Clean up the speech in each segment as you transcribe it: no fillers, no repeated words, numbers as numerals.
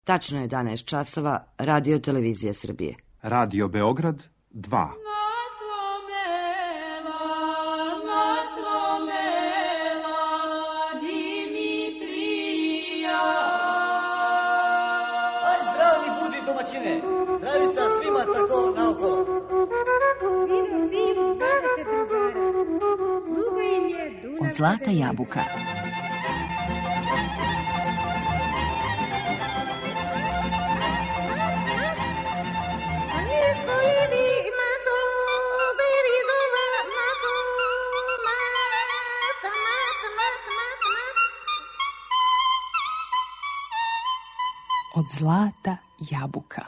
Tačno je 11 časova, Radio Televizija Srbije. Radio Beograd 2. Zdravica svima tako naokolo. Od zlata jabuka. Od zlata jabuka.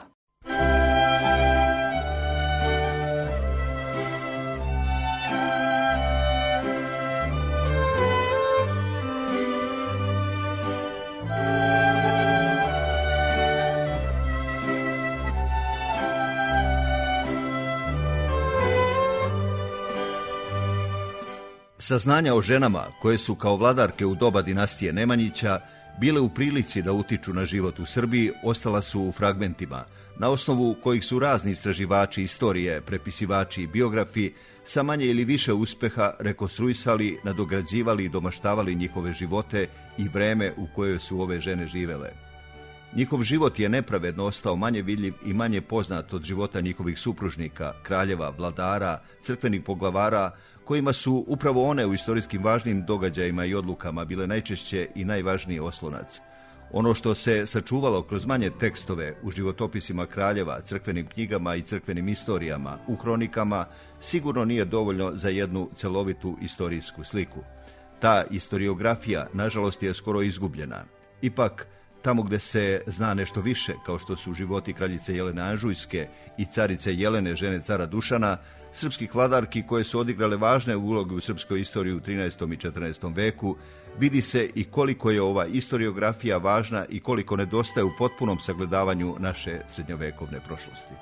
Saznanja o ženama koje su kao vladarke u doba dinastije Nemanjića bile u prilici da utiču na život u Srbiji ostala su u fragmentima, na osnovu kojih su razni istraživači istorije, prepisivači i biografi sa manje ili više uspeha rekonstruisali, nadograđivali i domaštavali njihove živote i vreme u kojoj su ove žene živele. Njihov život je nepravedno ostao manje vidljiv i manje poznat od života njihovih supružnika, kraljeva, vladara, crkvenih poglavara, kojima su upravo one u istorijskim važnim događajima i odlukama bile najčešće i najvažniji oslonac. Ono što se sačuvalo kroz manje tekstove u životopisima kraljeva, crkvenim knjigama i crkvenim istorijama, u hronikama, sigurno nije dovoljno za jednu celovitu istorijsku sliku. Ta istoriografija, nažalost, je skoro izgubljena. Ipak, tamo gde se zna nešto više, kao što su životi kraljice Jelene Anžujske i carice Jelene, žene cara Dušana, srpskih vladarki koje su odigrale važne uloge u srpskoj istoriji u 13. i 14. veku, vidi se i koliko je ova istoriografija važna i koliko nedostaje u potpunom sagledavanju naše srednjovekovne prošlosti.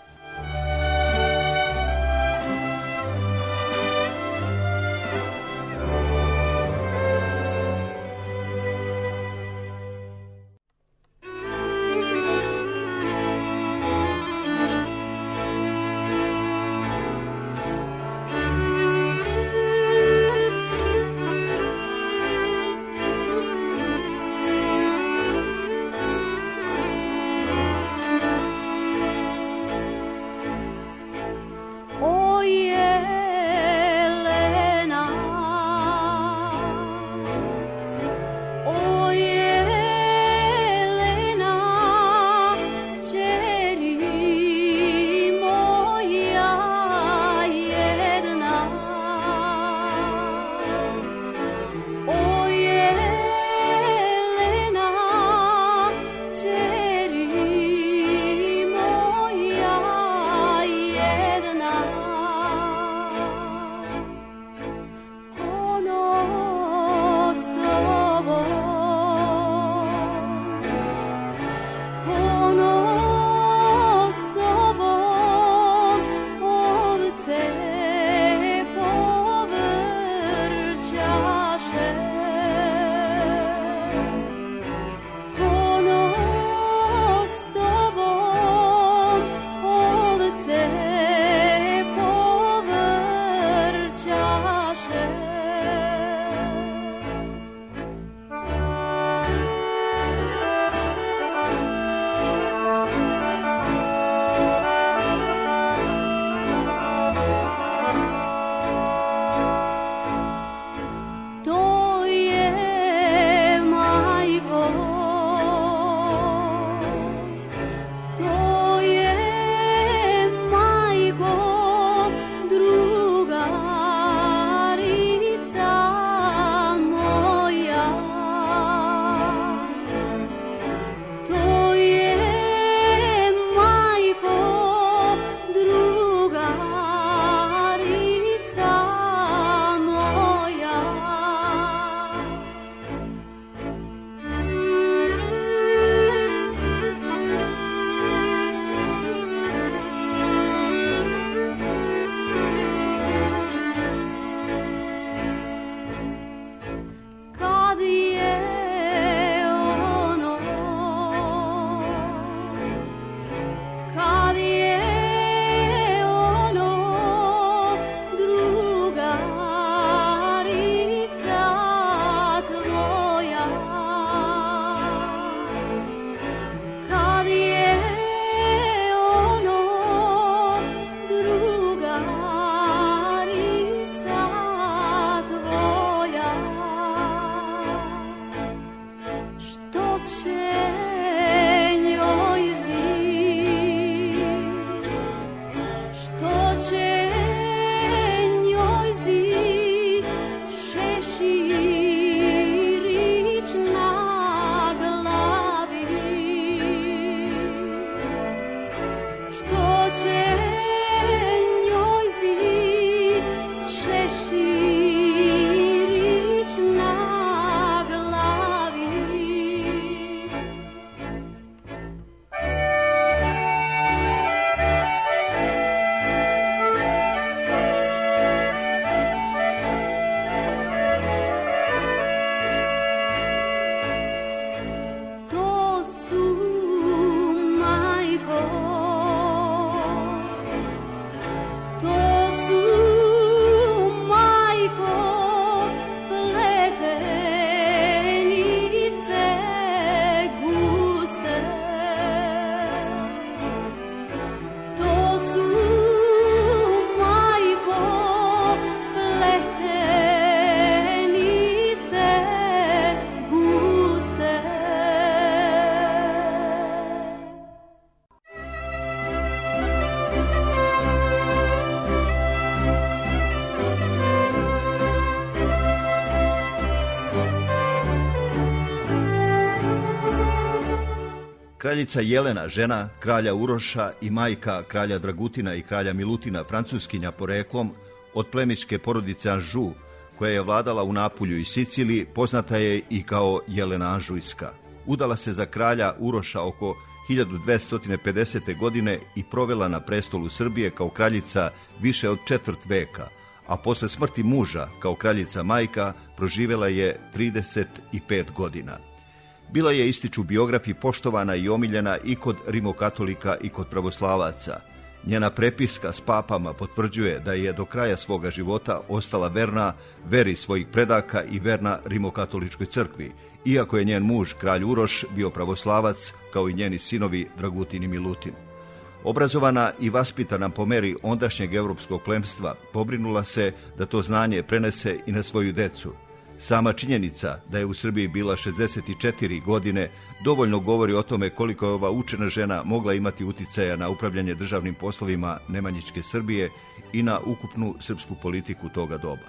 Kraljica Jelena, žena kralja Uroša i majka kralja Dragutina i kralja Milutina, francuskinja poreklom, od plemićke porodice Anžu, koja je vladala u Napulju i Siciliji, poznata je i kao Jelena Anžujska. Udala se za kralja Uroša oko 1250. godine i provela na prestolu Srbije kao kraljica više od četvrt veka, a posle smrti muža kao kraljica majka proživela je 35 godina. Bila je, ističu biografi, poštovana i omiljena i kod rimokatolika i kod pravoslavaca. Njena prepiska s papama potvrđuje da je do kraja svoga života ostala verna veri svojih predaka i verna rimokatoličkoj crkvi, iako je njen muž, kralj Uroš, bio pravoslavac, kao i njeni sinovi Dragutin i Milutin. Obrazovana i vaspitana po meri ondašnjeg evropskog plemstva, pobrinula se da to znanje prenese i na svoju decu. Sama činjenica da je u Srbiji bila 64 godine dovoljno govori o tome koliko je ova učena žena mogla imati uticaja na upravljanje državnim poslovima Nemanjićke Srbije i na ukupnu srpsku politiku toga doba.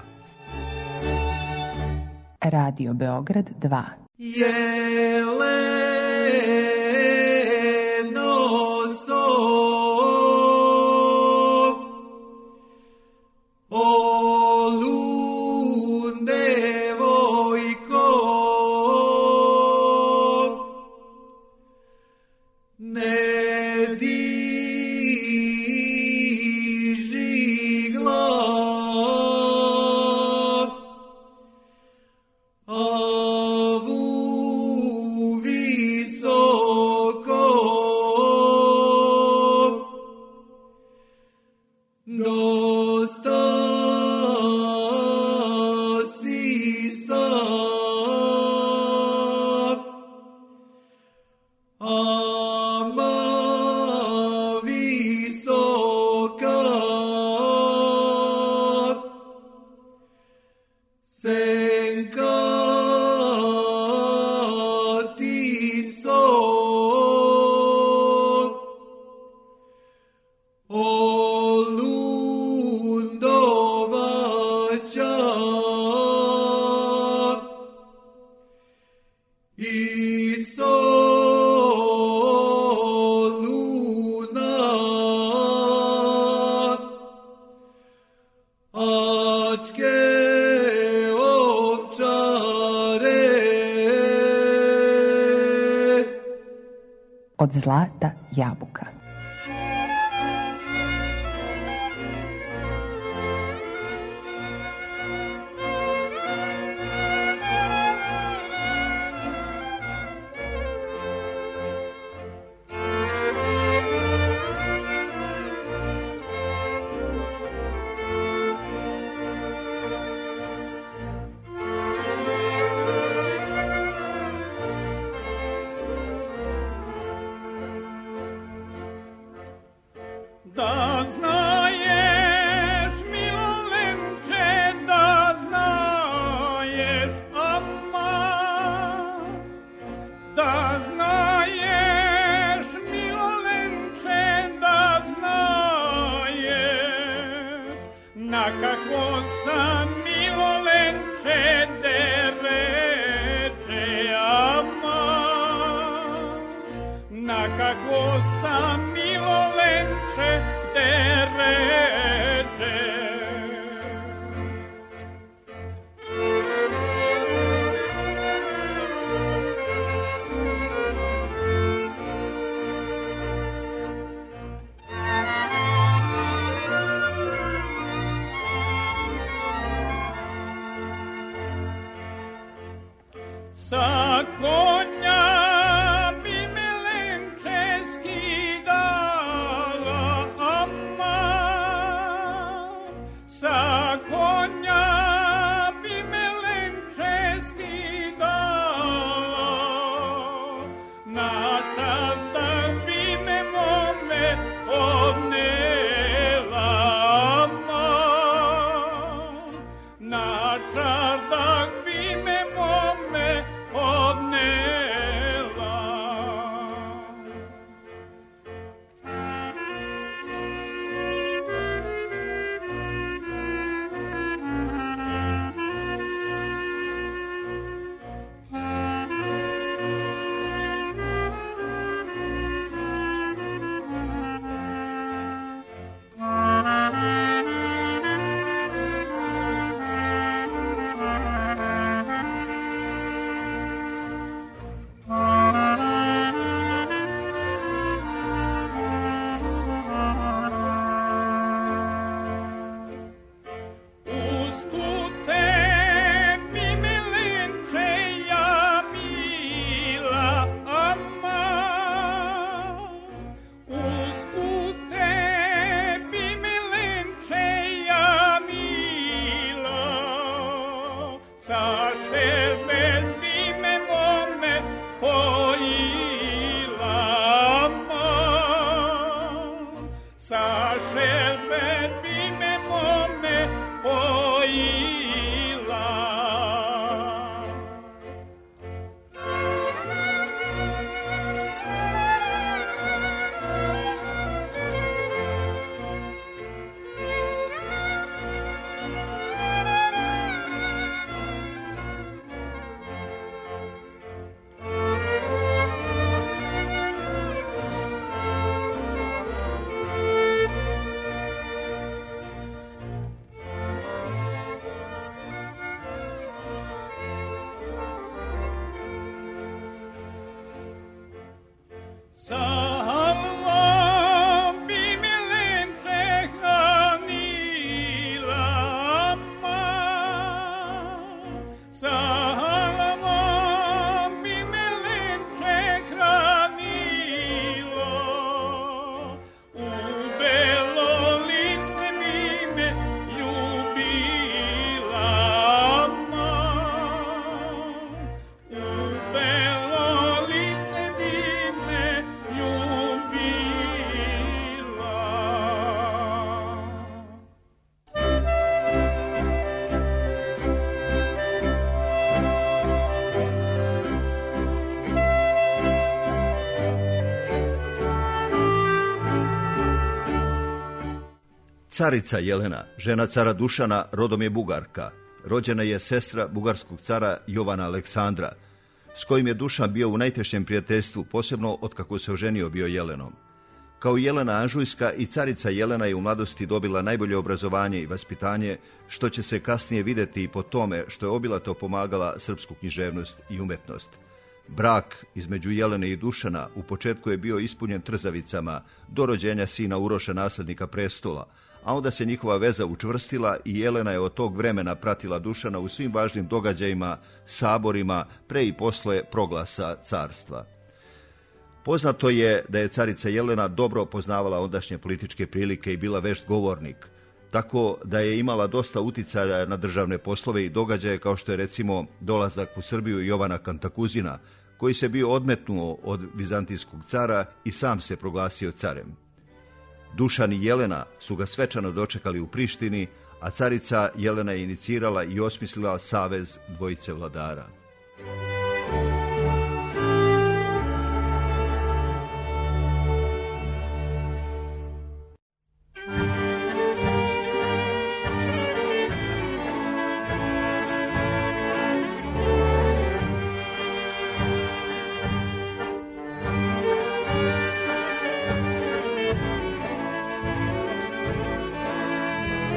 Radio Beograd 2. Od zlata jabuka. Da znaješ, Milolenče, da znaješ, ama, da znaješ, Milolenče, da znaješ, na kako sam, Milolenče, dereče, ama, na kako sam, Milolenče, dereče. Sa konja bi me lenče skidala, ama, sa konja bi me lenče skidala, na čardak bi me mome odnela, ama, na čardak bi me mome odnela. Carica Jelena, žena cara Dušana, rodom je Bugarka. Rođena je sestra bugarskog cara Jovana Aleksandra, s kojim je Dušan bio u najtešnjem prijateljstvu, posebno otkako se oženio bio Jelenom. Kao Jelena Anžujska, i carica Jelena je u mladosti dobila najbolje obrazovanje i vaspitanje, što će se kasnije vidjeti i po tome što je obilato pomagala srpsku književnost i umetnost. Brak između Jelene i Dušana u početku je bio ispunjen trzavicama do rođenja sina Uroša, naslednika prestola, a onda se njihova veza učvrstila i Jelena je od tog vremena pratila Dušana u svim važnim događajima, saborima, pre i posle proglasa carstva. Poznato je da je carica Jelena dobro poznavala ondašnje političke prilike i bila vešt govornik, tako da je imala dosta uticaja na državne poslove i događaje, kao što je recimo dolazak u Srbiju Jovana Kantakuzina, koji se bio odmetnuo od vizantijskog cara i sam se proglasio carem. Dušan i Jelena su ga svečano dočekali u Prištini, a carica Jelena je inicirala i osmislila savez dvojice vladara.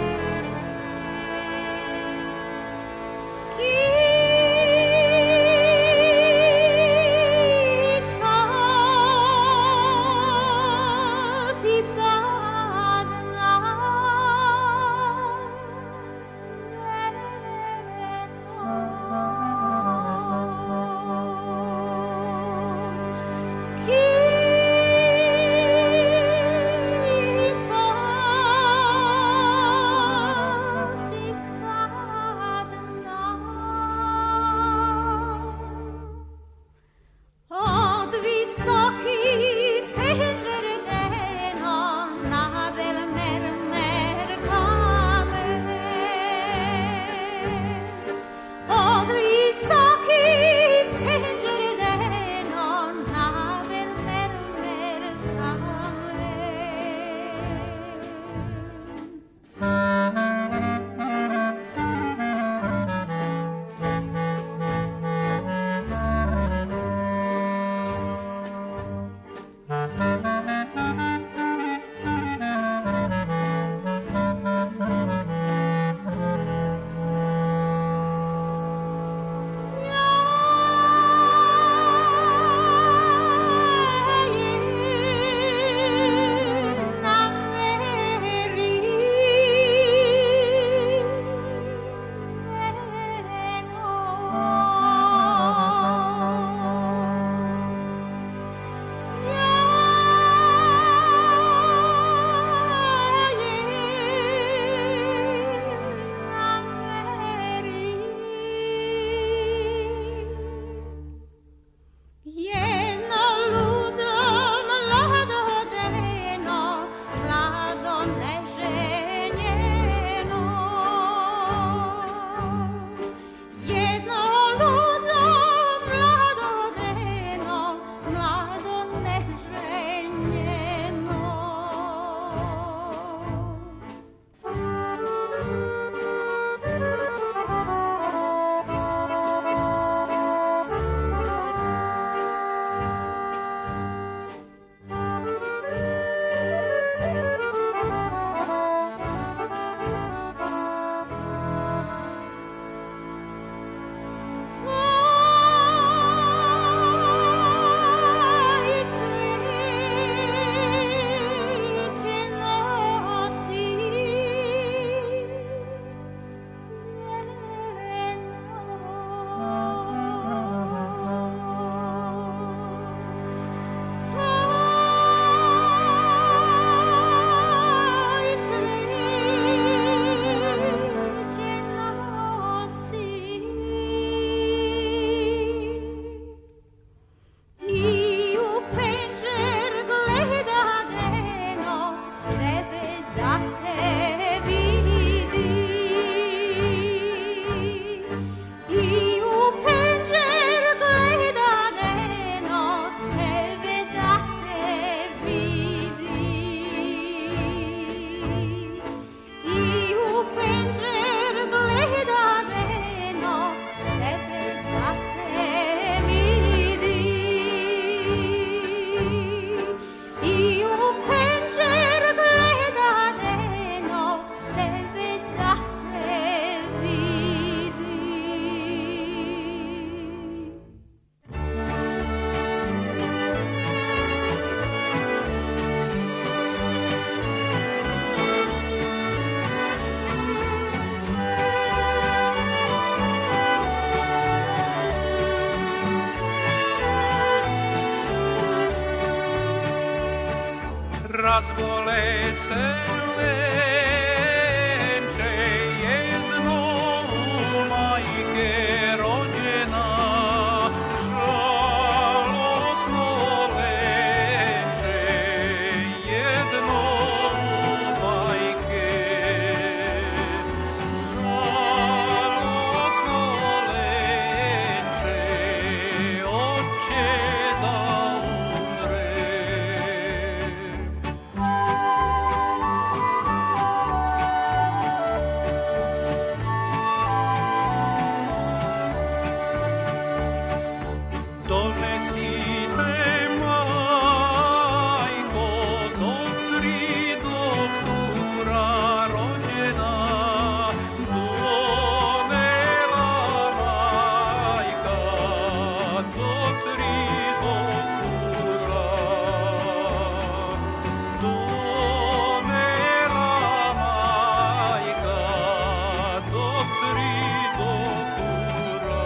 Ki razbole se lenče, jedno u majke rođena, žalosno lenče, jedno u majke, žalosno lenče, oče da umre. Donesite, majko, do 3 doktora rođena, donela majka, do 3 doktora, donela majka, do 3 doktora.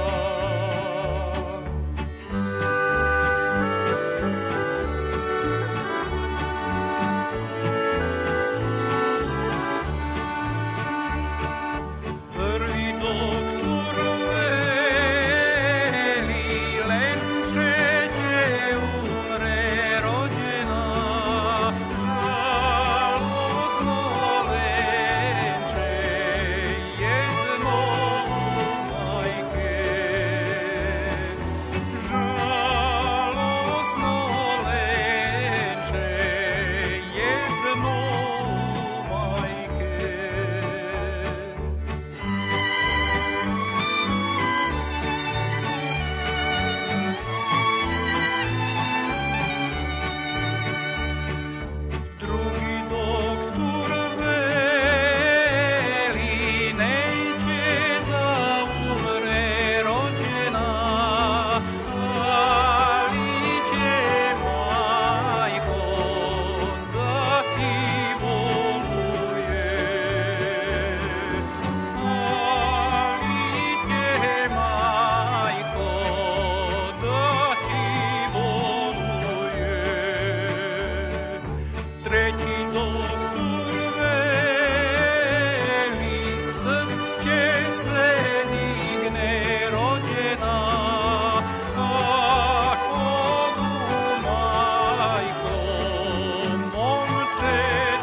Prvi doktor veli, lenče će umre rođena, žalosno lenče, jedno u majke, žalosno lenče, jedno u majke. Drugi doktor veli, neće da umre rođena, ali će majko da ti boluje, ali će majko da ti boluje. Treći doktor veli, srce se digne rođena, ako bu majko momče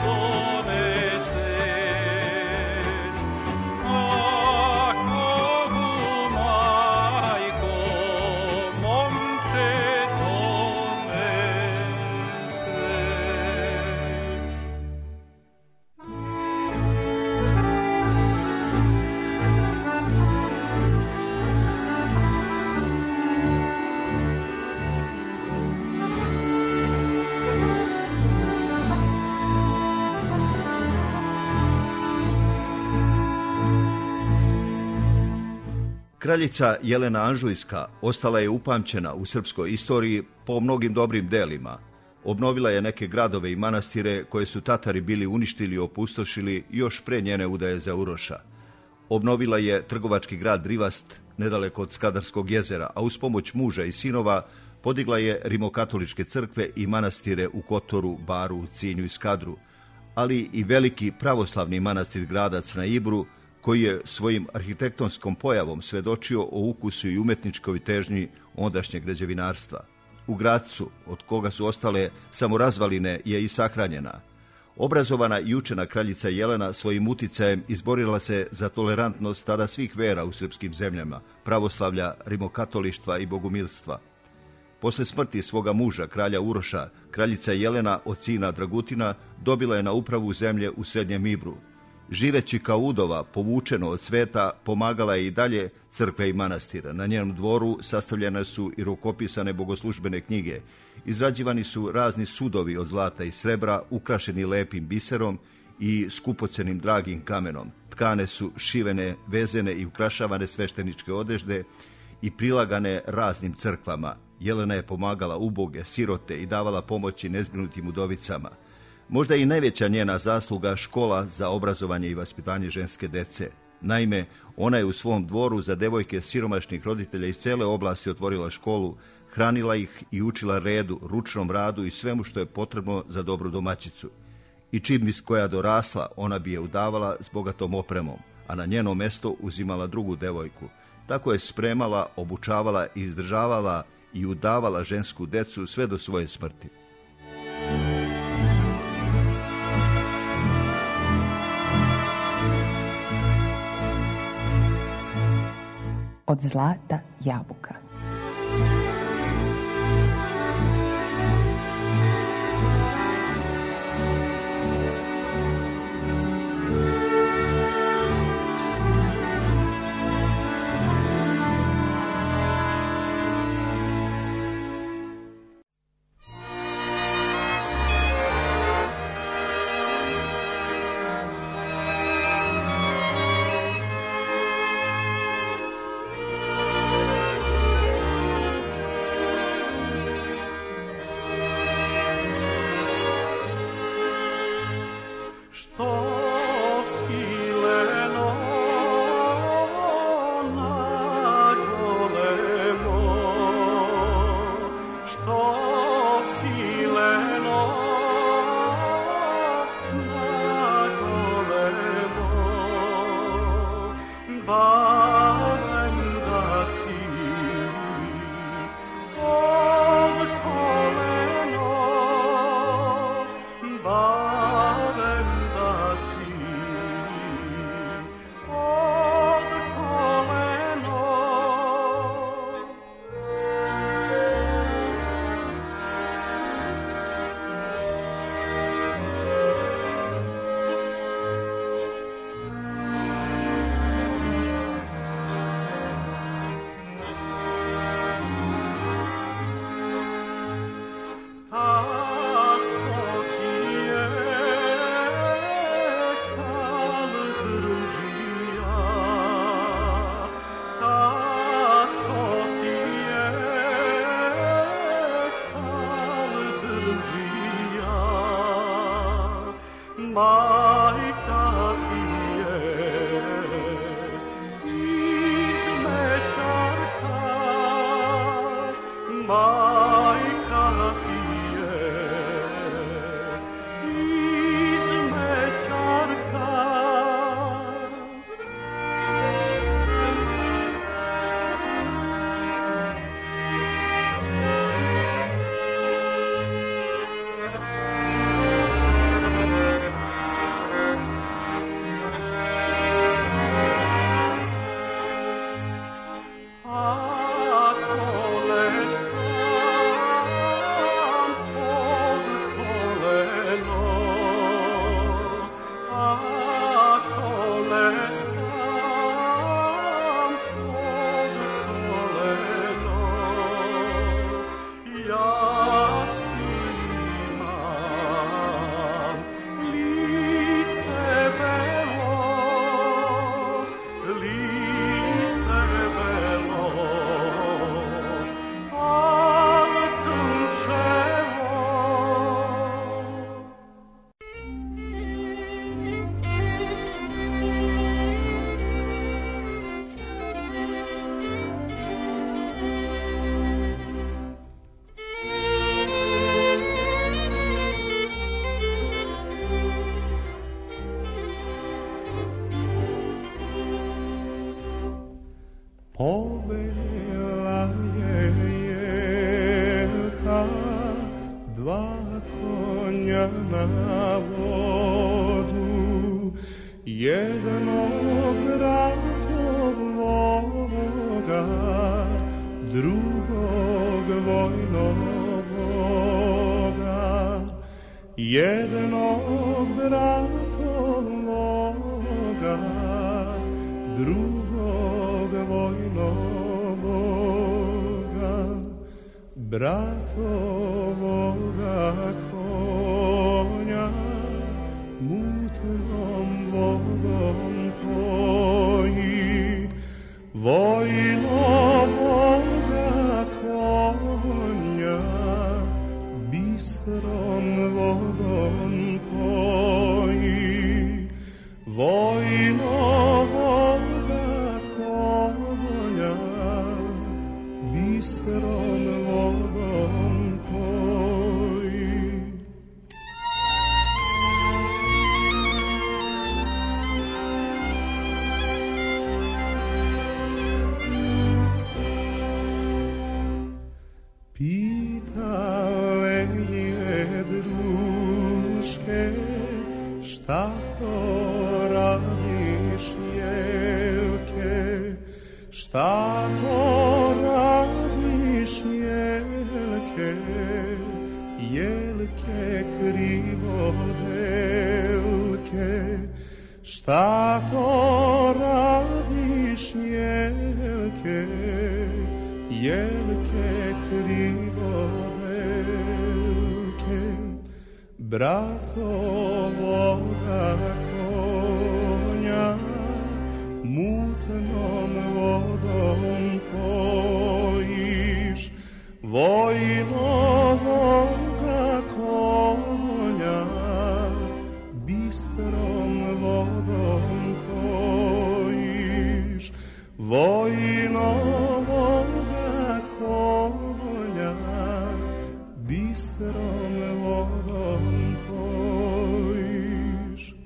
doneseš, ako bu majko momče doneseš. Kraljica Jelena Anžujska ostala je upamćena u srpskoj istoriji po mnogim dobrim delima. Obnovila je neke gradove i manastire koje su Tatari bili uništili i opustošili još pre njene udaje za Uroša. Obnovila je trgovački grad Rivast nedaleko od Skadarskog jezera, a uz pomoć muža i sinova podigla je rimokatoličke crkve i manastire u Kotoru, Baru, Cinju i Skadru, ali i veliki pravoslavni manastir Gradac na Ibru, koji je svojim arhitektonskom pojavom svedočio o ukusu i umetničkoj težnji ondašnjeg građevinarstva. U Gradcu, od koga su ostale samo razvaline, je i sahranjena. Obrazovana i učena kraljica Jelena svojim uticajem izborila se za tolerantnost tada svih vera u srpskim zemljama, pravoslavlja, rimokatolištva i bogumilstva. Posle smrti svoga muža, kralja Uroša, kraljica Jelena od sina Dragutina dobila je na upravu zemlje u Srednjem Ibru. Živeći kao udova, povučeno od sveta, pomagala je i dalje crkve i manastira. Na njenom dvoru sastavljene su i rukopisane bogoslužbene knjige. Izrađivani su razni sudovi od zlata i srebra, ukrašeni lepim biserom i skupocenim dragim kamenom. Tkane su šivene, vezene i ukrašavane svešteničke odežde i prilagane raznim crkvama. Jelena je pomagala uboge, sirote i davala pomoći nezbrinutim udovicama. Možda i najveća njena zasluga škola za obrazovanje i vaspitanje ženske dece. Naime, ona je u svom dvoru za devojke siromašnih roditelja iz cele oblasti otvorila školu, hranila ih i učila redu, ručnom radu i svemu što je potrebno za dobru domaćicu. I čim bi koja dorasla, ona bi je udavala s bogatom opremom, a na njeno mesto uzimala drugu devojku. Tako je spremala, obučavala i izdržavala i udavala žensku decu sve do svoje smrti. Od zlata jabuka. Povela je jelka, dva konja na vodu, jednog ratovoga, drugog vojnovoga, jednog ratovoga, drugog vojnovoga, bratovoga konja mutnom vodom poji, vojnovoga konja bistrom vodom poji, vojnovoga šta to radiš, jelke, šta to radiš, jelke, jelke krivodelke, šta to radiš, jelke, jelke krivodelke, bratovoga konja mutnom vodom pojiš, vojnovoga konja bistrom vodom pojiš, vojnovoga konja bistrom vodom pojiš.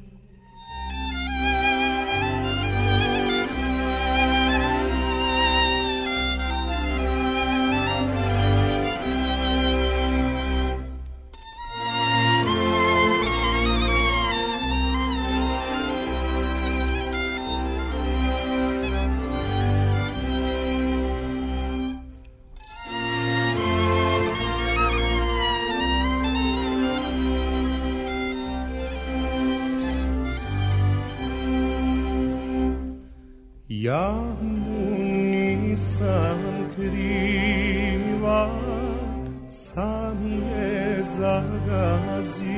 Ja mu nisam kriva, sam je zagazio,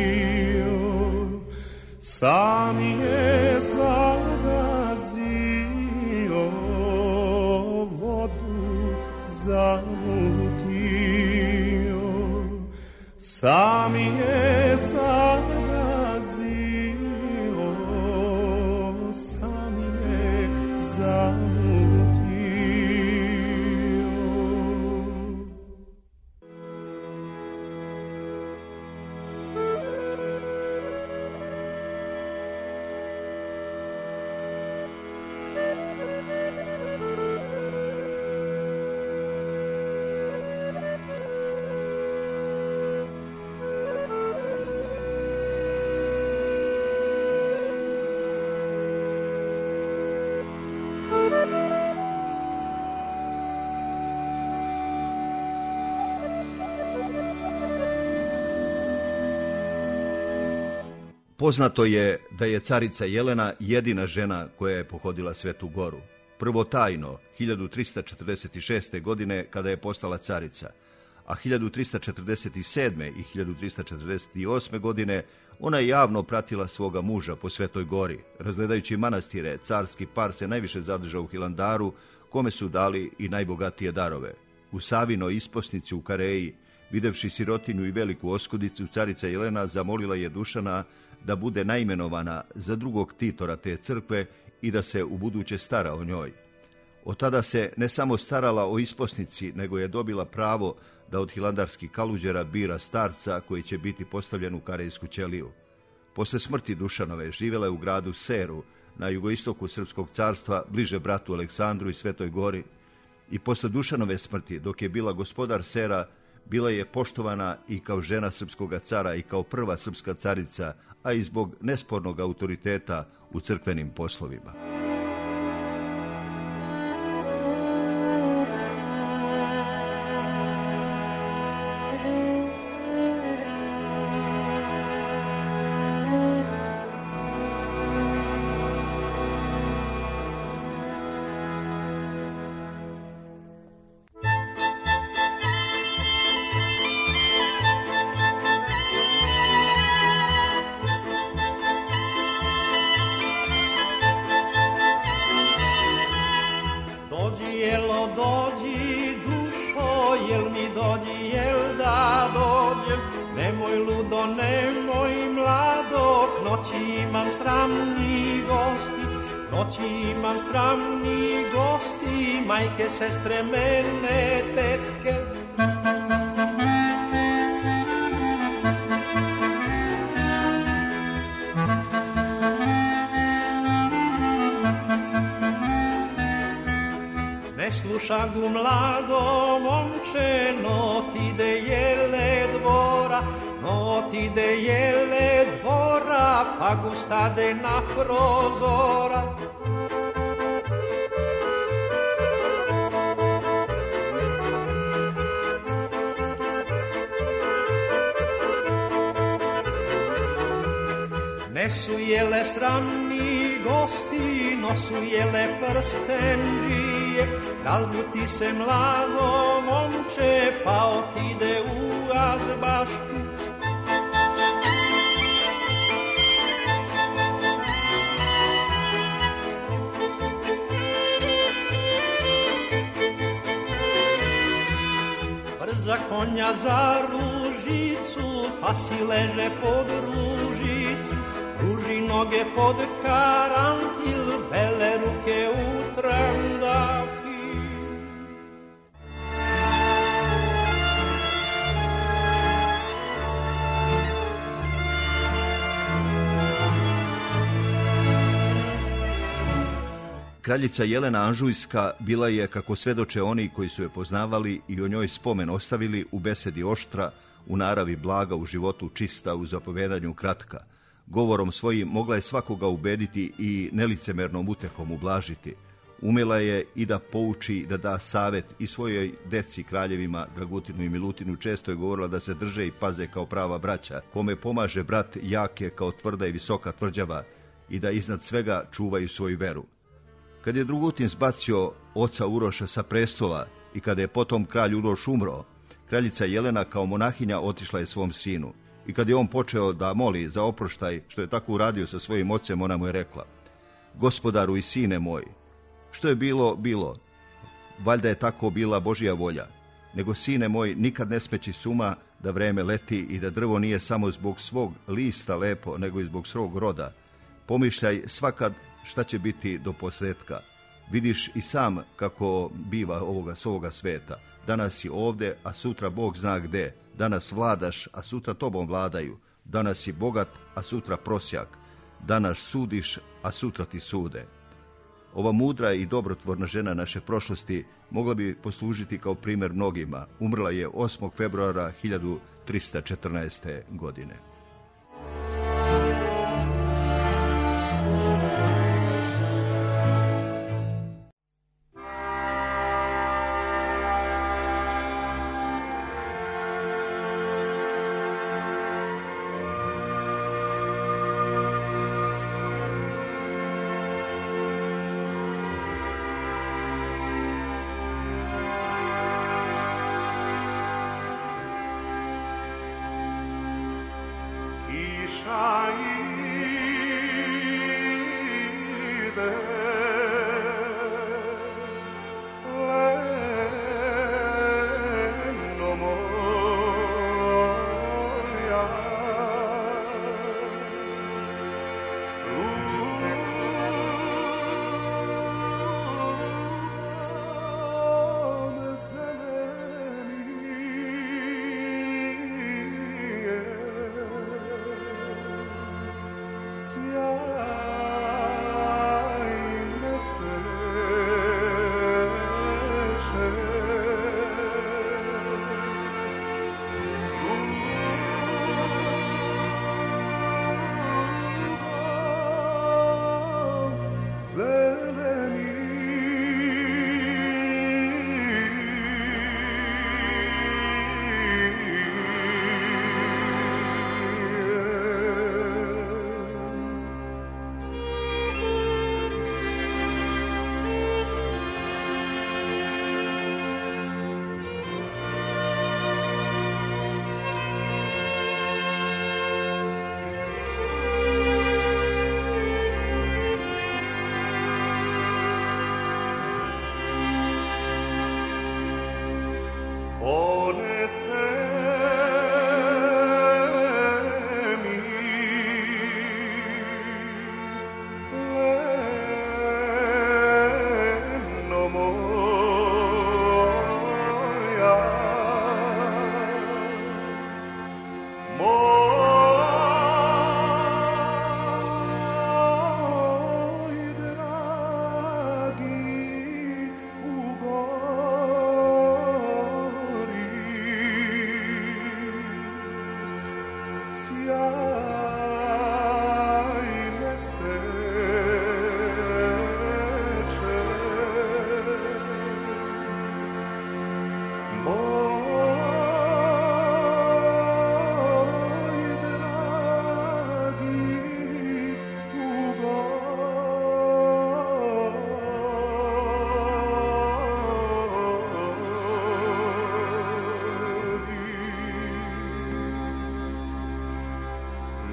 sam je zagazio, vodu zamutio, sam je zagazio, sam je zamutio. Poznato je da je carica Jelena jedina žena koja je pohodila Svetu Goru. Prvo tajno, 1346. godine kada je postala carica, a 1347. i 1348. godine ona je javno pratila svoga muža po Svetoj Gori. Razgledajući manastire, carski par se najviše zadržao u Hilandaru, kome su dali i najbogatije darove. U Savinoj isposnici u Kareji, videvši sirotinju i veliku oskudicu, carica Jelena zamolila je Dušana da bude naimenovana za drugog titora te crkve i da se ubuduće stara o njoj. Od tada se ne samo starala o isposnici, nego je dobila pravo da od hilandarskih kaluđera bira starca koji će biti postavljen u Karejsku ćeliju. Posle smrti Dušanove živjela je u gradu Seru, na jugoistoku Srpskog carstva, bliže bratu Aleksandru i Svetoj Gori. I posle Dušanove smrti, dok je bila gospodar Sera, bila je poštovana i kao žena srpskoga cara i kao prva srpska carica, a i zbog nespornog autoriteta u crkvenim poslovima. Dođi, dušo, jel mi dođi, jel da dođem? Nemoj ludo, nemoj mlado, k noći imam sramni gosti, k noći imam sramni gosti, majke, sestre, mene, tetke. Ne sluša gu mlado momče, no ti de jele dvora, no ti de jele dvora, pa gustade na prozora. Nesu jele sramni gosti, nosu jele prstenđije, razljuti se mlado momče, pa otide u azbaštu. Brza konja za ružicu, pa si leže pod ružicu, pruži noge pod karanfil, bele ruke u trandafil. Kraljica Jelena Anžujska bila je, kako svedoče oni koji su je poznavali i o njoj spomen ostavili, u besedi oštra, u naravi blaga, u životu čista, u zapovedanju kratka. Govorom svojim mogla je svakoga ubediti i nelicemernom utehom ublažiti. Umela je i da pouči, da da savet i svojoj deci, kraljevima Dragutinu i Milutinu. Često je govorila da se drže i paze kao prava braća, kome pomaže brat jak je kao tvrda i visoka tvrđava, i da iznad svega čuvaju svoju veru. Kad je Dragutin zbacio oca Uroša sa prestola i kada je potom kralj Uroš umro, kraljica Jelena kao monahinja otišla je svom sinu. I kad je on počeo da moli za oproštaj, što je tako uradio sa svojim ocem, ona mu je rekla: Gospodaru i sine moj, što je bilo, bilo. Valjda je tako bila Božja volja. Nego, sine moj, nikad ne smeći suma da vreme leti i da drvo nije samo zbog svog lista lepo, nego i zbog svog roda. Pomišljaj svakad šta će biti do posletka. Vidiš i sam kako biva ovoga svoga sveta. Danas si ovde, a sutra Bog zna gde. Danas vladaš, a sutra tobom vladaju. Danas si bogat, a sutra prosjak. Danas sudiš, a sutra ti sude. Ova mudra i dobrotvorna žena naše prošlosti mogla bi poslužiti kao primjer mnogima. Umrla je 8. februara 1314. godine.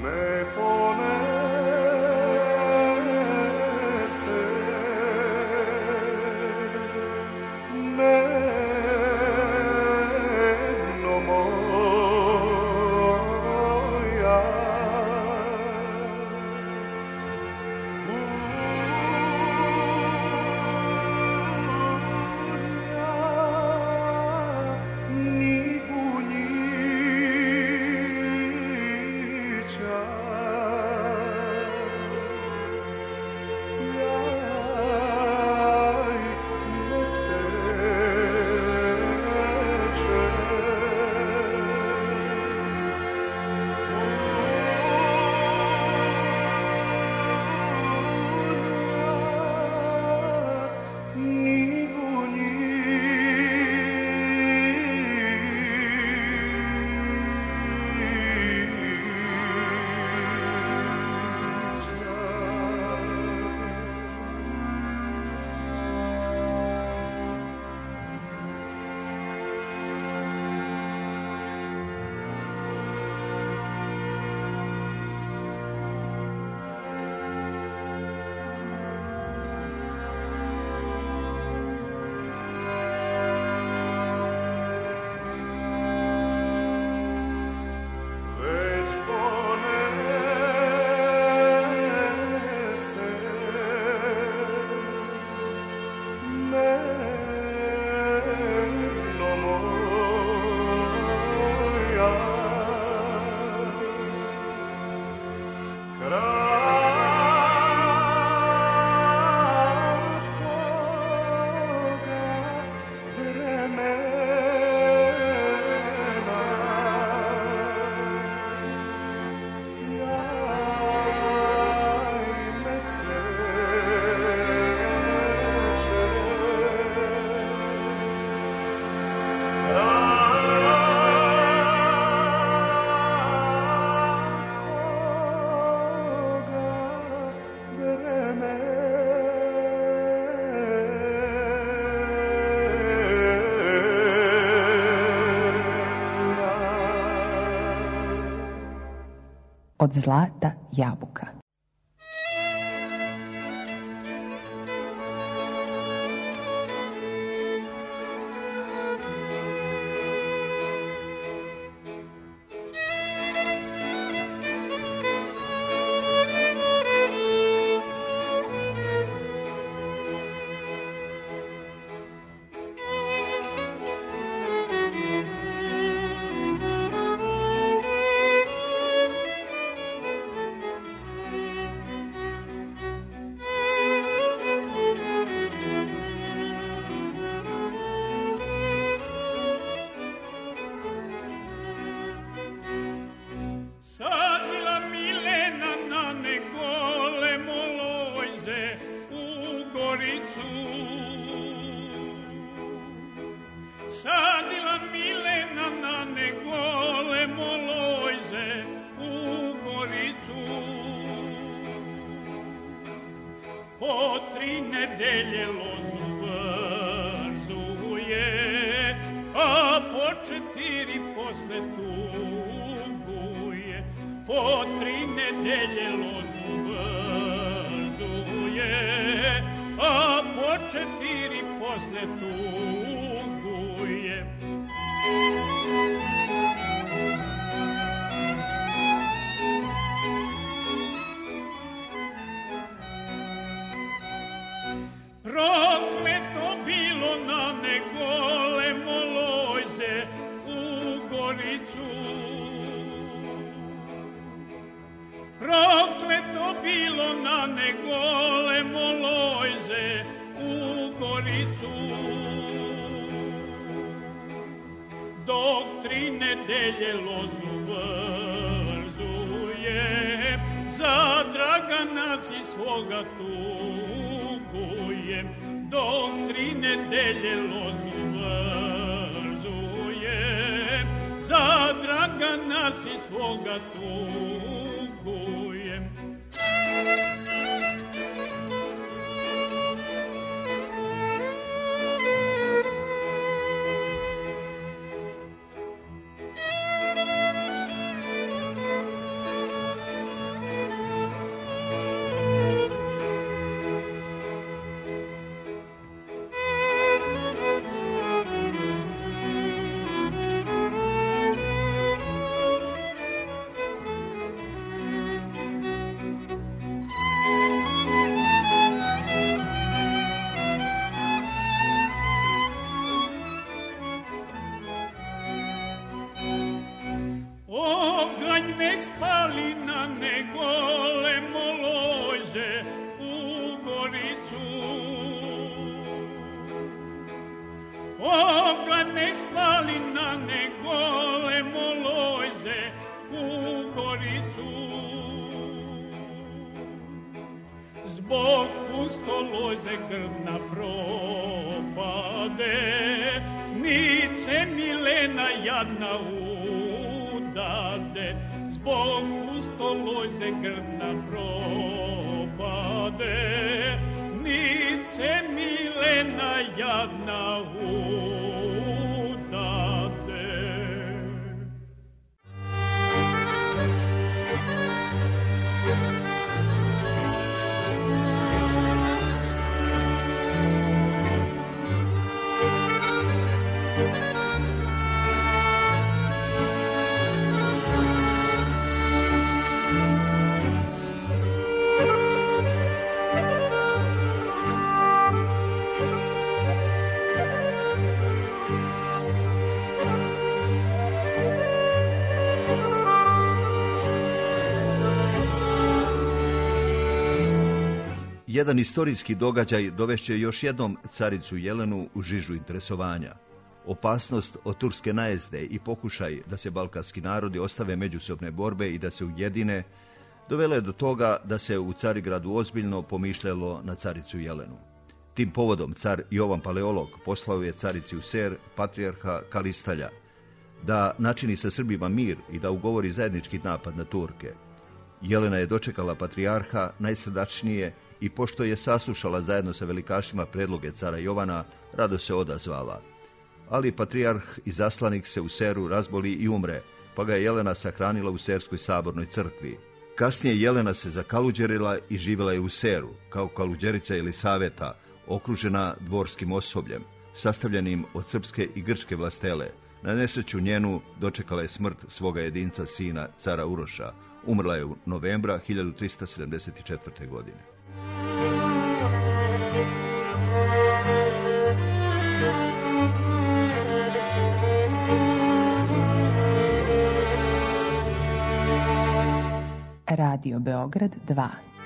Od zlata jabuka. Sadila Milena na negole molojze u Goricu. Po 3 nedelje lozu vrzuje, a po 4 posle tuguje. Po 3 nedelje lozu vrzuje, a po 4 posle tuguje. Prokleto bilo na negole molojze u Goricu. Prokleto bilo na negole molojze u Goricu. Dok 3 nedelje lozu vrzuje, za Dragana si svoga tugujem. Dok 3 nedelje lozu vrzuje, za Dragana si svoga tugujem. spali na negole molože u Goricu. Oga nek spali na negole molože u Goricu. Zbog pustoloze grdna propade, nice Milena jadna udade. Zbog pustoloze grdna propade, nice Milena jadna udade. Jedan istorijski događaj dovešće još jednom caricu Jelenu u žižu interesovanja. Opasnost od turske najezde i pokušaj da se balkanski narodi ostave međusobne borbe i da se ujedine, dovelo je do toga da se u Carigradu ozbiljno pomišljalo na caricu Jelenu. Tim povodom car Jovan Paleolog poslao je carici u Ser patrijarha Kalistalja da načini sa Srbima mir i da ugovori zajednički napad na Turke. Jelena je dočekala patrijarha najsrdačnije i pošto je saslušala zajedno sa velikašima predloge cara Jovana, rado se odazvala. Ali patrijarh i zaslanik se u Seru razboli i umre, pa ga je Jelena sahranila u Serskoj sabornoj crkvi. Kasnije Jelena se zakaluđerila i živjela je u Seru, kao kaluđerica Elisaveta, okružena dvorskim osobljem, sastavljenim od srpske i grčke vlastele. Na nesreću njenu dočekala je smrt svoga jedinca sina, cara Uroša. Umrla je u novembra 1374. godine. Radio Beograd 2.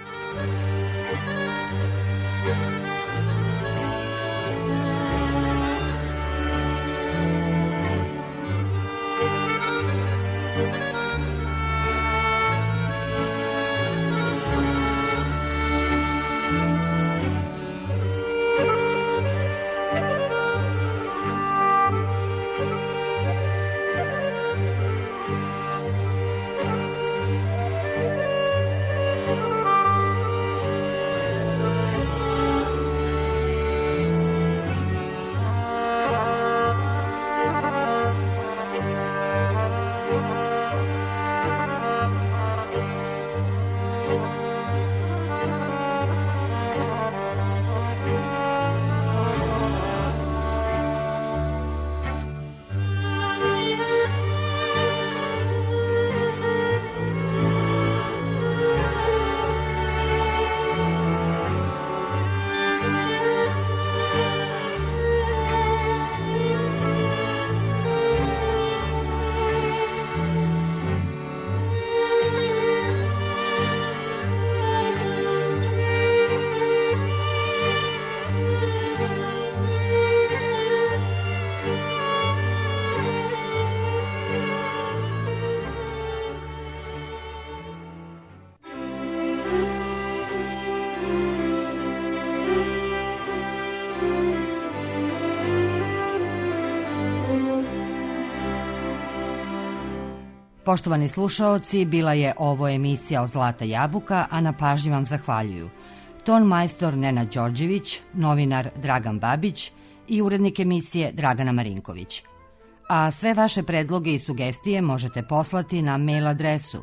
Poštovani slušaoci, bila je ovo emisija o Zlata jabuka, a na pažnji vam zahvaljuju ton majstor Nenad Đorđević, novinar Dragan Babić i urednik emisije Dragana Marinković. A sve vaše predloge i sugestije možete poslati na mail adresu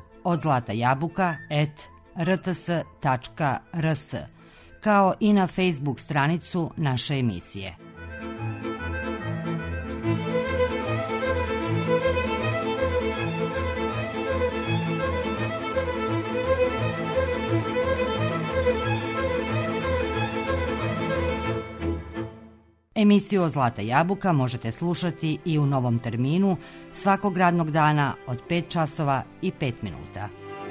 odzlatajabuka@rts.rs, kao i na Facebook stranicu naše emisije. Emisiju o Zlata jabuka možete slušati i u novom terminu svakog radnog dana od 5 časova i 5 minuta.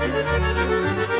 Thank you.